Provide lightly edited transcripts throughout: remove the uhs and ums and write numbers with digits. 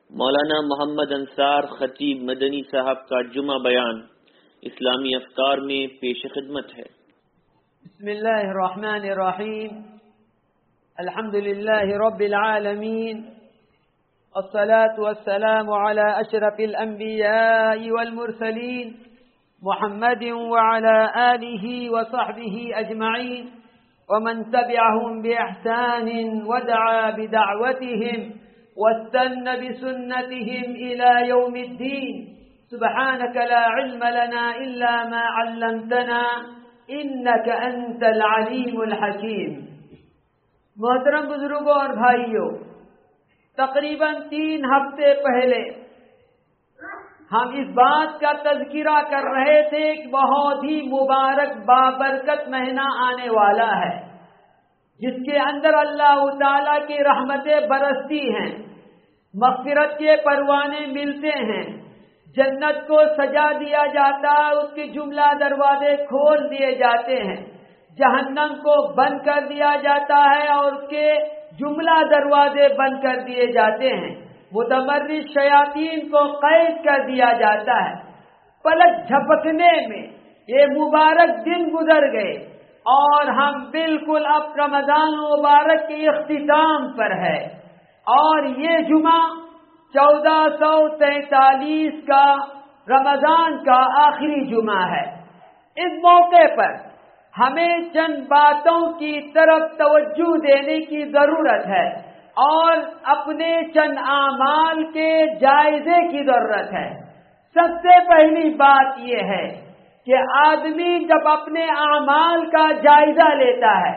مولانا محمد انصار خطیب مدنی صاحب کا جمعہ بیان اسلامی افکار میں پیش خدمت ہے۔ بسم اللہ الرحمن الرحیم، الحمد للہ رب العالمین، الصلاة والسلام على اشرف الانبیاء والمرسلین محمد وعلى آلہ وصحبہ اجمعین ومن تبعهم بإحسان ودعا بدعوتهم واستنى بسنتهم إلى يوم الدين. سبحانك لا علم لنا إلا ما علمتنا إنك أنت العليم الحكيم. محترم بزرگوں اور بھائیوں، تقریباً 3 ہفتے پہلے ہم اس بات کا تذکرہ کر رہے تھے کہ بہت ہی مبارک بابرکت مہینہ آنے والا ہے، جس کے اندر اللہ تعالیٰ کی رحمتیں برستی ہیں، مغفرت کے پروانے ملتے ہیں، جنت کو سجا دیا جاتا ہے، اس کے جملہ دروازے کھول دیے جاتے ہیں، جہنم کو بند کر دیا جاتا ہے اور اس کے جملہ دروازے بند کر دیے جاتے ہیں، متمرد شیاطین کو قید کر دیا جاتا ہے۔ پلک جھپکنے میں یہ مبارک دن گزر گئے اور ہم بالکل اب رمضان مبارک کے اختتام پر ہے، اور یہ جمعہ 1443 کا رمضان کا آخری جمعہ ہے۔ اس موقع پر ہمیں چند باتوں کی طرف توجہ دینے کی ضرورت ہے اور اپنے چند اعمال کے جائزے کی ضرورت ہے۔ سب سے پہلی بات یہ ہے کہ آدمی جب اپنے اعمال کا جائزہ لیتا ہے،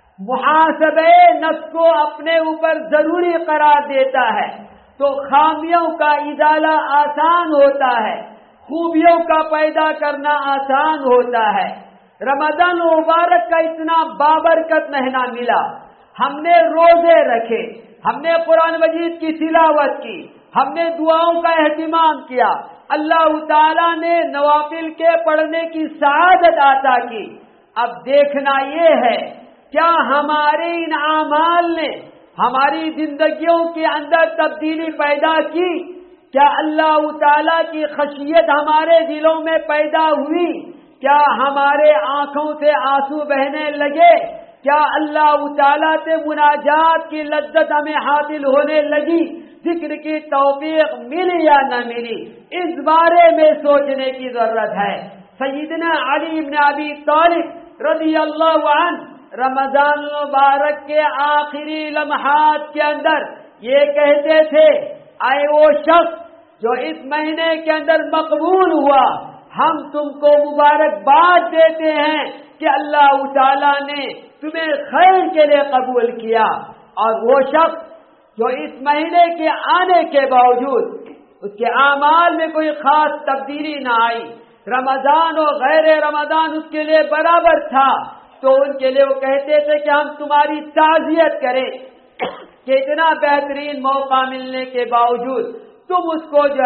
محاسبہ نفس کو اپنے اوپر ضروری قرار دیتا ہے، تو خامیوں کا ازالہ آسان ہوتا ہے، خوبیوں کا پیدا کرنا آسان ہوتا ہے۔ رمضان مبارک کا اتنا بابرکت مہینہ ملا، ہم نے روزے رکھے، ہم نے قرآن مجید کی تلاوت کی، ہم نے دعاؤں کا اہتمام کیا، اللہ تعالیٰ نے نوافل کے پڑھنے کی سعادت عطا کی۔ اب دیکھنا یہ ہے کیا ہمارے ان اعمال نے ہماری زندگیوں کے اندر تبدیلی پیدا کی؟ کیا اللہ تعالیٰ کی خشیت ہمارے دلوں میں پیدا ہوئی؟ کیا ہمارے آنکھوں سے آنسو بہنے لگے؟ کیا اللہ تعالیٰ سے مناجات کی لذت ہمیں حاصل ہونے لگی؟ ذکر کی توفیق ملی یا نہ ملی؟ اس بارے میں سوچنے کی ضرورت ہے۔ سیدنا علی بن ابی طالب رضی اللہ عنہ رمضان مبارک کے آخری لمحات کے اندر یہ کہتے تھے، اے وہ شخص جو اس مہینے کے اندر مقبول ہوا، ہم تم کو مبارکباد دیتے ہیں کہ اللہ تعالیٰ نے تمہیں خیر کے لیے قبول کیا۔ اور وہ شخص جو اس مہینے کے آنے کے باوجود اس کے اعمال میں کوئی خاص تبدیلی نہ آئی، رمضان اور غیر رمضان اس کے لیے برابر تھا، تو ان کے لیے وہ کہتے تھے کہ ہم تمہاری تعزیت کریں کہ اتنا بہترین موقع ملنے کے باوجود تم اس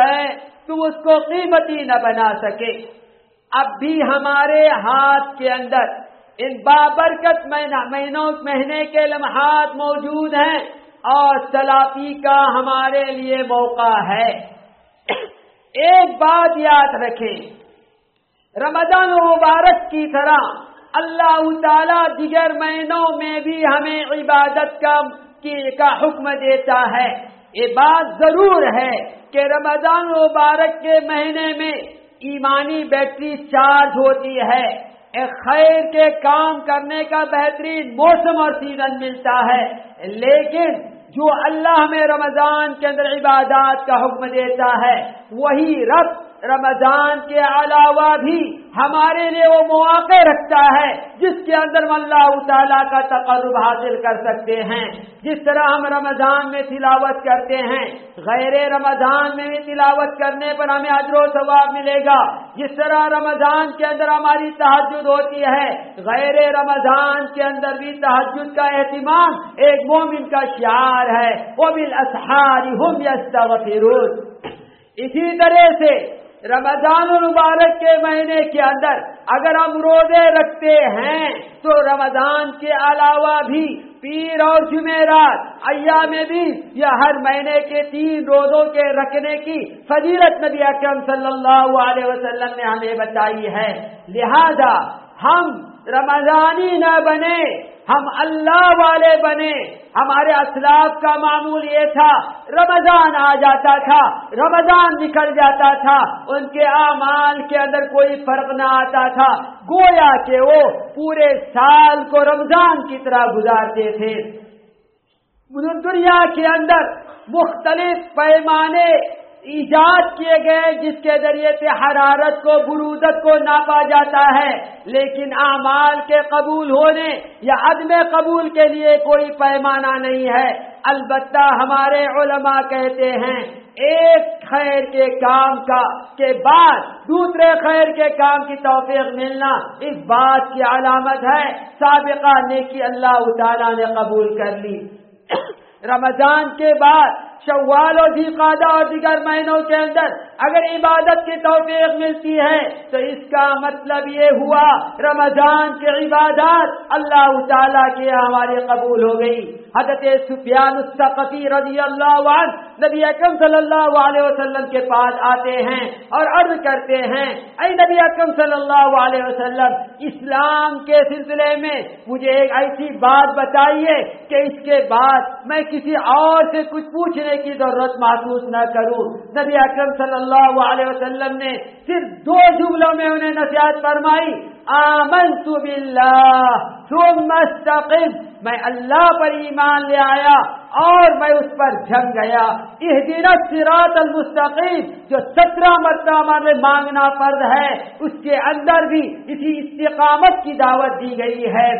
کو قیمتی نہ بنا سکے۔ اب بھی ہمارے ہاتھ کے اندر ان بابرکت مہینے کے لمحات موجود ہیں اور تلافی کا ہمارے لیے موقع ہے۔ ایک بات یاد رکھیں، رمضان مبارک کی طرح اللہ تعالیٰ دیگر مہینوں میں بھی ہمیں عبادت کا حکم دیتا ہے۔ یہ بات ضرور ہے کہ رمضان مبارک کے مہینے میں ایمانی بیٹری چارج ہوتی ہے، ایک خیر کے کام کرنے کا بہترین موسم اور سیزن ملتا ہے، لیکن جو اللہ میں رمضان کے اندر عبادات کا حکم دیتا ہے، وہی رب رمضان کے علاوہ بھی ہمارے لیے وہ مواقع رکھتا ہے جس کے اندر ہم اللہ تعالیٰ کا تقرب حاصل کر سکتے ہیں۔ جس طرح ہم رمضان میں تلاوت کرتے ہیں، غیر رمضان میں بھی تلاوت کرنے پر ہمیں اجر و ثواب ملے گا۔ جس طرح رمضان کے اندر ہماری تہجد ہوتی ہے، غیر رمضان کے اندر بھی تہجد کا اہتمام ایک مومن کا شعار ہے۔ وَبِالْأَسْحَارِ هُمْ يَسْتَغْفِرُونَ۔ اسی طرح سے رمضان المبارک کے مہینے کے اندر اگر ہم روزے رکھتے ہیں تو رمضان کے علاوہ بھی پیر اور جمعرات ایام بیس یا ہر مہینے کے 3 روزوں کے رکھنے کی فضیلت نبی اکرم صلی اللہ علیہ وسلم نے ہمیں بتائی ہے. لہذا ہم رمضانی نہ بنے، ہم اللہ والے بنے. ہمارے اسلاف کا معمول یہ تھا، رمضان آ جاتا تھا، رمضان نکل جاتا تھا، ان کے اعمال کے اندر کوئی فرق نہ آتا تھا، گویا کہ وہ پورے سال کو رمضان کی طرح گزارتے تھے. دنیا کے اندر مختلف پیمانے ایجاد کیے گئے جس کے ذریعے سے حرارت کو، برودت کو ناپا جاتا ہے، لیکن اعمال کے قبول ہونے یا عدم قبول کے لیے کوئی پیمانہ نہیں ہے. البتہ ہمارے علماء کہتے ہیں ایک خیر کے کام کے بعد دوسرے خیر کے کام کی توفیق ملنا اس بات کی علامت ہے سابقہ نیکی اللہ تعالیٰ نے قبول کر لی. رمضان کے بعد شوال و ذوالقعدہ اور دیگر مہینوں کے اندر اگر عبادت کی توفیق ملتی ہے تو اس کا مطلب یہ ہوا رمضان کی عبادات اللہ تعالیٰ کے ہماری قبول ہو گئی. حضرت سفیان الثقفی رضی اللہ عنہ نبی اکرم صلی اللہ علیہ وسلم کے پاس آتے ہیں اور عرض کرتے ہیں، اے نبی اکرم صلی اللہ علیہ وسلم، اسلام کے سلسلے میں مجھے ایک ایسی بات بتائیے کہ اس کے بعد میں کسی اور سے کچھ پوچھنے کی ضرورت محسوس نہ کروں. نبی اکرم صلی اللہ علیہ وسلم نے صرف 2 جملوں میں انہیں نصیحت فرمائی، آمنت باللہ ثم استقم، میں اللہ پر ایمان لے آیا اور میں اس پر جم گیا. اہدنا الصراط المستقیم جو 17 مرتبہ ہمارے مانگنا فرض ہے، اس کے اندر بھی اسی استقامت کی دعوت دی گئی ہے.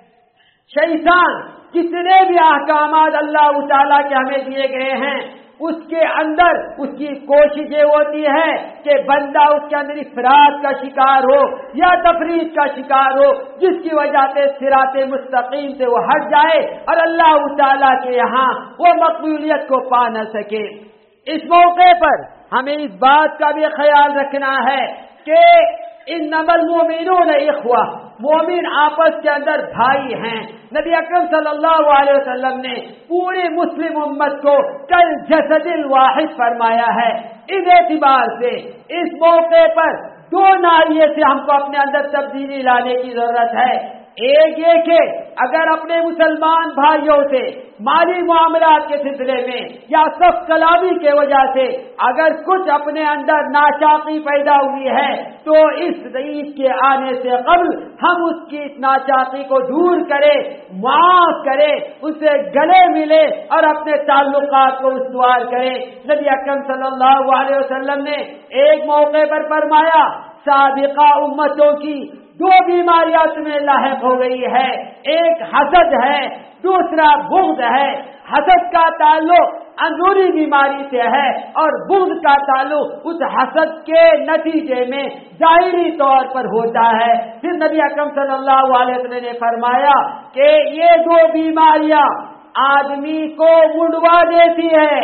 شیطان کتنے بھی احکامات اللہ تعالیٰ کے ہمیں دیے گئے ہیں، اس کے اندر اس کی کوشش یہ ہوتی ہے کہ بندہ اس کے اندر افراط کا شکار ہو یا تفریط کا شکار ہو، جس کی وجہ سے صراط مستقیم سے وہ ہٹ جائے اور اللہ تعالیٰ کے یہاں وہ مقبولیت کو پا نہ سکے. اس موقع پر ہمیں اس بات کا بھی خیال رکھنا ہے کہ انما المؤمنون اخوہ، مومن آپس کے اندر بھائی ہیں. نبی اکرم صلی اللہ علیہ وسلم نے پوری مسلم امت کو کل جسد الواحد فرمایا ہے. اس اعتبار سے اس موقع پر 2 ناحیے سے ہم کو اپنے اندر تبدیلی لانے کی ضرورت ہے. ایک یہ کہ اگر اپنے مسلمان بھائیوں سے مالی معاملات کے سلسلے میں یا سخت کلامی کی وجہ سے اگر کچھ اپنے اندر ناچاقی پیدا ہوئی ہے تو اس عید کے آنے سے قبل ہم اس کی ناچاقی کو دور کرے، معاف کرے، اسے گلے ملے اور اپنے تعلقات کو استوار کرے. نبی اکرم صلی اللہ علیہ وسلم نے ایک موقع پر فرمایا، سابقہ امتوں کی 2 بیماریاں تمہیں لاحق ہو گئی ہے، ایک حسد ہے، دوسرا بغض ہے. حسد کا تعلق اندرونی بیماری سے ہے اور بغض کا تعلق اس حسد کے نتیجے میں ظاہری طور پر ہوتا ہے. پھر نبی اکرم صلی اللہ علیہ وسلم نے فرمایا کہ یہ 2 بیماریاں آدمی کو منڈوا دیتی ہے.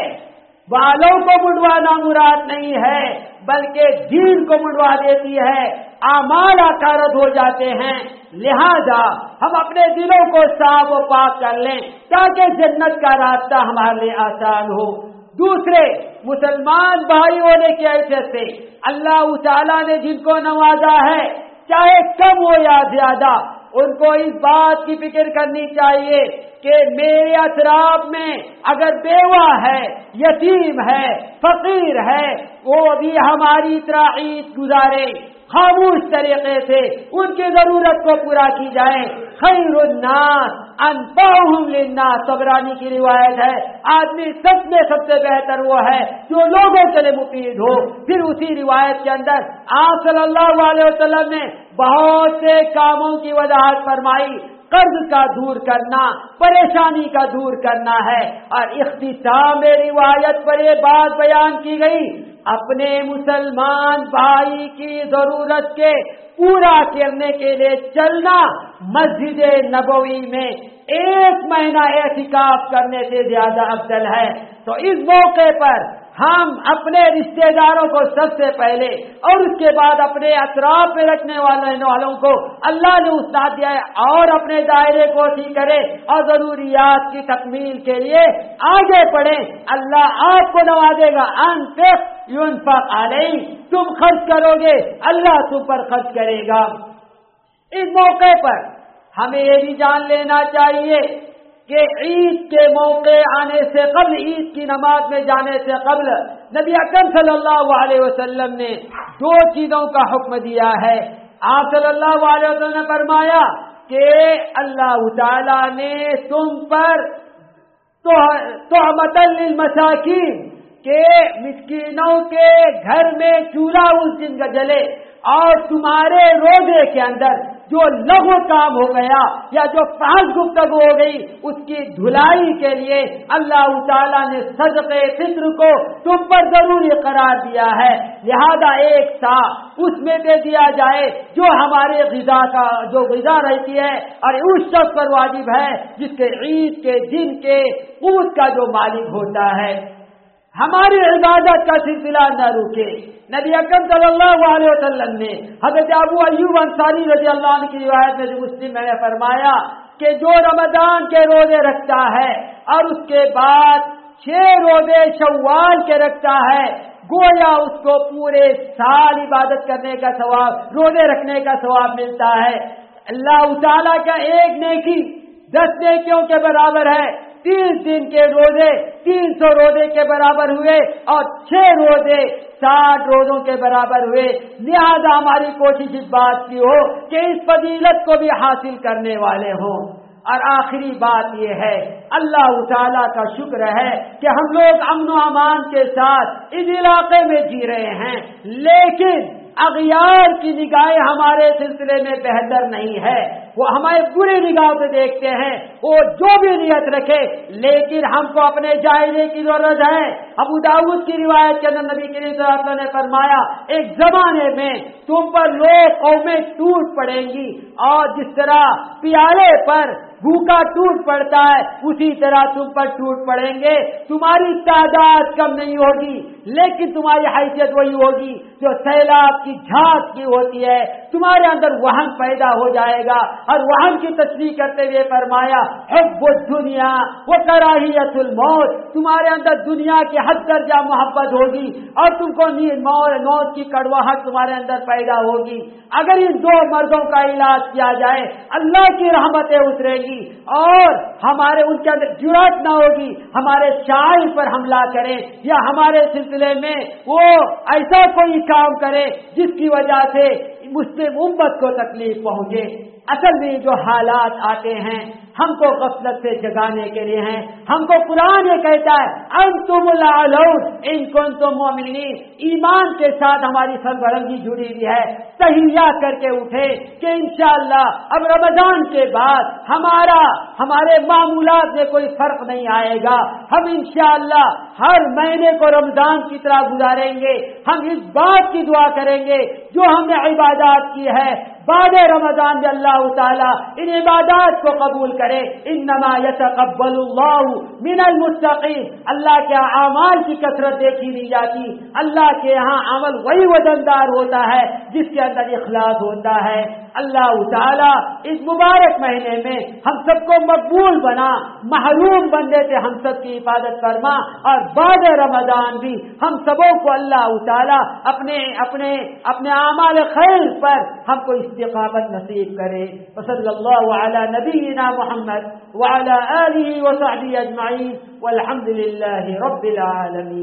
بالوں کو منڈوانا مراد نہیں ہے بلکہ دین کو منڈوا دیتی ہے، اعمال اکارت ہو جاتے ہیں. لہذا ہم اپنے دلوں کو صاف و پاک کر لیں تاکہ جنت کا راستہ ہمارے لیے آسان ہو. دوسرے مسلمان بھائی ہونے کی حیثیت سے اللہ تعالیٰ نے جن کو نوازا ہے، چاہے کم ہو یا زیادہ، ان کو اس بات کی فکر کرنی چاہیے کہ میرے اطراف میں اگر بیوہ ہے، یتیم ہے، فقیر ہے، وہ بھی ہماری طرح عید گزارے، خاموش طریقے سے ان کی ضرورت کو پورا کی جائے. خیر الناس انفعهم للناس، طبرانی کی روایت ہے، آدمی سب میں سب سے بہتر وہ ہے جو لوگوں کے لیے مفید ہو. پھر اسی روایت کے اندر آپ صلی اللہ علیہ وسلم نے بہت سے کاموں کی وضاحت فرمائی. قرض کا دور کرنا، پریشانی کا دور کرنا ہے. اور اختتام روایت پر یہ بات بیان کی گئی، اپنے مسلمان بھائی کی ضرورت کے پورا کرنے کے لیے چلنا مسجد نبوی میں 1 مہینہ اعتکاف کرنے سے زیادہ افضل ہے. تو اس موقع پر ہم اپنے رشتہ داروں کو سب سے پہلے اور اس کے بعد اپنے اطراف میں رکھنے والوں کو اللہ نے وسعت دیا ہے، اور اپنے دائرے کو وسیع کرے اور ضروریات کی تکمیل کے لیے آگے بڑھیں۔ اللہ آپ کو نوازے گا۔ انفق ينفق علیہ، تم خرچ کرو گے اللہ تم پر خرچ کرے گا۔ اس موقع پر ہمیں یہ بھی جان لینا چاہیے کہ عید کے موقع آنے سے قبل، عید کی نماز میں جانے سے قبل نبی اکرم صلی اللہ علیہ وسلم نے دو چیزوں کا حکم دیا ہے۔ آپ صلی اللہ علیہ وسلم نے فرمایا کہ اللہ تعالیٰ نے تم پر تہمۃ للمساکین، کہ مسکینوں کے گھر میں چولہا اس دن کا جلے، اور تمہارے روزے کے اندر جو لغو کام ہو گیا یا جو فحش گفتگو ہو گئی اس کی دھلائی کے لیے اللہ تعالیٰ نے صدقے فطر کو تم پر ضروری قرار دیا ہے، لہذا ایک سا اس میں دے دیا جائے جو ہمارے غذا کا جو غذا رہتی ہے، اور اس شخص پر واجب ہے جس کے عید کے دن کے قوت کا جو مالک ہوتا ہے۔ ہماری عبادت کا سلسلہ نہ رکے۔ نبی اکرم صلی اللہ علیہ وسلم نے حضرت ابو ایوب انصاری رضی اللہ عنہ کی روایت میں جو مسلم میں نے فرمایا کہ جو رمضان کے روزے رکھتا ہے اور اس کے بعد 6 روزے شوال کے رکھتا ہے، گویا اس کو پورے سال عبادت کرنے کا ثواب، روزے رکھنے کا ثواب ملتا ہے۔ اللہ تعالیٰ کا ایک نیکی 10 نیکیوں کے برابر ہے۔ 30 دن کے روزے 300 روزے کے برابر ہوئے، اور 6 روزے 60 روزوں کے برابر ہوئے۔ لہذا ہماری کوشش اس بات کی ہو کہ اس فضیلت کو بھی حاصل کرنے والے ہوں۔ اور آخری بات یہ ہے، اللہ تعالیٰ کا شکر ہے کہ ہم لوگ امن و امان کے ساتھ اس علاقے میں جی رہے ہیں، لیکن اغیار کی نگاہیں ہمارے سلسلے میں بہتر نہیں ہے۔ وہ ہمیں بری نگاہ سے دیکھتے ہیں، وہ جو بھی نیت رکھے، لیکن ہم کو اپنے جائزے کی ضرورت ہے۔ ابو داؤد کی روایت کے اندر نبی کریم صلی اللہ علیہ وسلم نے فرمایا ایک زمانے میں تم پر لوگ قومیں ٹوٹ پڑیں گی، اور جس طرح پیالے پر بھوکا ٹوٹ پڑتا ہے اسی طرح تم پر ٹوٹ پڑیں گے۔ تمہاری تعداد کم نہیں ہوگی، لیکن تمہاری حیثیت وہی ہوگی جو سیلاب کی جھاگ کی ہوتی ہے۔ تمہارے اندر وہن پیدا ہو جائے گا، اور وہن کی تصریح کرتے ہوئے فرمایا حب الدنیا و کراہیت الموت، تمہارے اندر دنیا کی حد درجہ محبت ہوگی، اور تم کو موت کی کڑواہٹ تمہارے اندر پیدا ہوگی۔ اگر ان دو مرضوں کا علاج کیا جائے اللہ کی رحمتیں اترے گی، اور ہمارے ان کے اندر جرأت نہ ہوگی ہمارے شاعر پر حملہ کریں یا ہمارے سلسلے میں وہ ایسا کوئی کام کرے جس کی وجہ سے مسلم امت کو تکلیف پہنچے۔ اصل میں جو حالات آتے ہیں ہم کو غفلت سے جگانے کے لیے ہیں۔ ہم کو قرآن یہ کہتا ہے انتم الاعلون ان کنتم مؤمنین، ایمان کے ساتھ ہماری سربلندی جڑی ہوئی ہے۔ تہیہ کر کے اٹھے کہ انشاءاللہ اب رمضان کے بعد ہمارے معمولات میں کوئی فرق نہیں آئے گا۔ ہم انشاءاللہ ہر مہینے کو رمضان کی طرح گزاریں گے۔ ہم اس بات کی دعا کریں گے جو ہم نے عبادات کی ہے بعد رمضان میں اللہ تعالیٰ ان عبادات کو قبول کرے۔ انما یتقبل اللہ من المتقین، اللہ کے اعمال کی کثرت دیکھی نہیں جاتی، اللہ کے یہاں عمل وہی وزندار ہوتا ہے جس کے اندر اخلاص ہوتا ہے۔ اللہ تعالیٰ اس مبارک مہینے میں ہم سب کو مقبول بنا، محروم بندے سے ہم سب کی حفاظت فرما، اور بعد رمضان بھی ہم سبوں کو اللہ تعالیٰ اپنے اعمال خیر پر ہم کو استقامت نصیب کرے۔ وصلی اللہ علی نبینا محمد وعلی آلہ وصحبہ اجمعین والحمد للہ رب العالمین۔